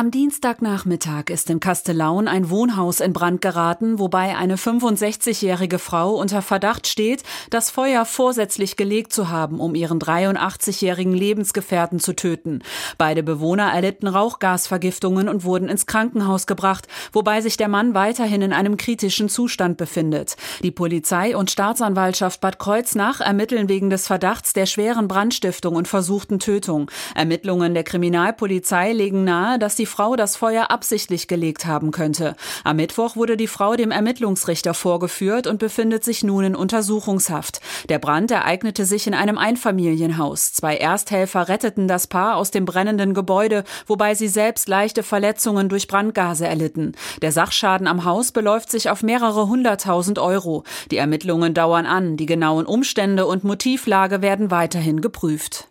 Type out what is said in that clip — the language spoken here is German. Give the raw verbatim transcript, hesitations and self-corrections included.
Am Dienstagnachmittag ist in Kastellaun ein Wohnhaus in Brand geraten, wobei eine fünfundsechzigjährige Frau unter Verdacht steht, das Feuer vorsätzlich gelegt zu haben, um ihren dreiundachtzigjährigen Lebensgefährten zu töten. Beide Bewohner erlitten Rauchgasvergiftungen und wurden ins Krankenhaus gebracht, wobei sich der Mann weiterhin in einem kritischen Zustand befindet. Die Polizei und Staatsanwaltschaft Bad Kreuznach ermitteln wegen des Verdachts der schweren Brandstiftung und versuchten Tötung. Ermittlungen der Kriminalpolizei legen nahe, dass die Frau das Feuer absichtlich gelegt haben könnte. Am Mittwoch wurde die Frau dem Ermittlungsrichter vorgeführt und befindet sich nun in Untersuchungshaft. Der Brand ereignete sich in einem Einfamilienhaus. Zwei Ersthelfer retteten das Paar aus dem brennenden Gebäude, wobei sie selbst leichte Verletzungen durch Brandgase erlitten. Der Sachschaden am Haus beläuft sich auf mehrere hunderttausend Euro. Die Ermittlungen dauern an. Die genauen Umstände und Motivlage werden weiterhin geprüft.